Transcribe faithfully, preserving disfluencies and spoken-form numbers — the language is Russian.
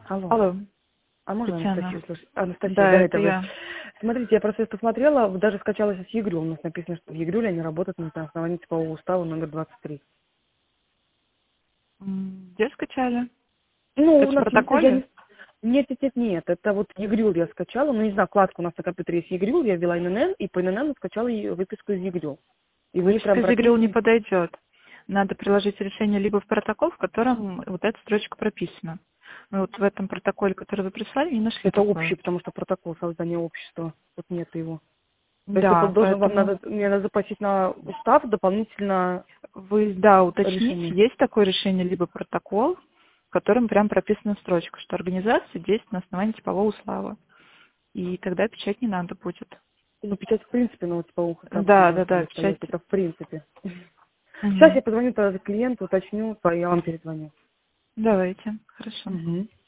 Алло. Алло, А можно Татьяна. Анастасию слушать? Анастасия, Да, да, это это вы. я. Смотрите, я просто это посмотрела, вот даже скачалась с ЕГРЮ. У нас написано, что в ЕГРЮ они работают на основании типового устава номер двадцать три. М, Где скачали? Ну, То у есть в нас, есть- я протоколе? не... Нет, нет, нет, нет, это вот ЕГРЮ я скачала, ну, не знаю, вкладку у нас на компьютере есть ЕГРЮ, я ввела ИНН, и по ИНН скачала ее выписку из ЕГРЮ. И в ней Выписка прям из ЕГРЮ не прописано, подойдет. Надо приложить решение либо в протокол, в котором вот эта строчка прописана. Мы вот в этом протоколе, который вы прислали, не нашли это такое. общий, потому что протокол создания общества, вот нет его. То есть это Да, должен, вам поэтому надо, мне надо запросить на устав дополнительно вы, да, уточните, решение. есть такое решение, либо протокол, в котором прям прописана строчка, что организация действует на основании типового устава. И тогда печать не надо будет. Ну, печать в принципе на вот типовых уставах не Да, да, должна да, быть печать. стоять, это в принципе. Сейчас Мгм. я позвоню тогда клиенту, уточню, то я вам перезвоню. Давайте, хорошо. Угу.